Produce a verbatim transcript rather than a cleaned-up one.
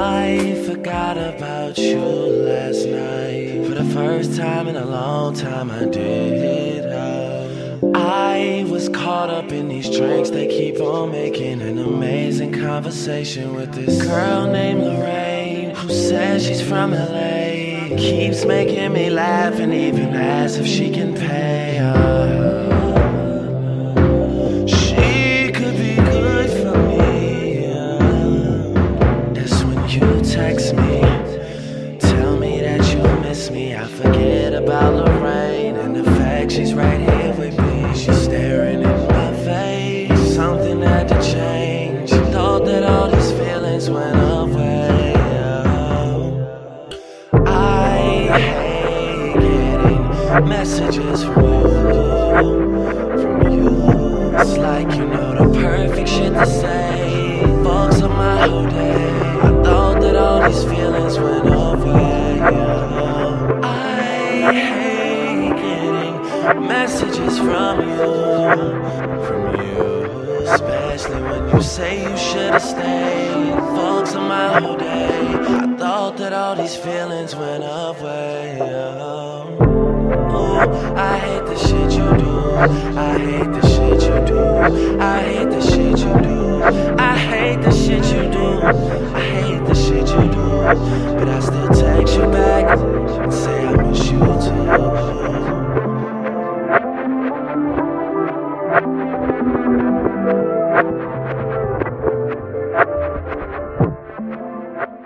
I forgot about you last night. For the first time in a long time I did. uh, I was caught up in these drinks. They keep on making an amazing conversation with this girl named Lorraine, who says she's from L A. Keeps making me laugh and even asks if she can pay uh, she could be good for me. uh, That's when you text me, tell me that you miss me. I forget about Lorraine and the fact she's right here with me. She's staring in my face. Something had to change. Thought that all these feelings went away. oh. I hate getting messages from you, from you. It's like you know the perfect shit to say. Fucks up my whole day. I thought that all these feelings went away. oh. I hate getting messages from you, from you, especially when you say you should've stayed. Fucks on my whole day. I thought that all these feelings went away. oh. Oh, I hate the shit you do. I hate the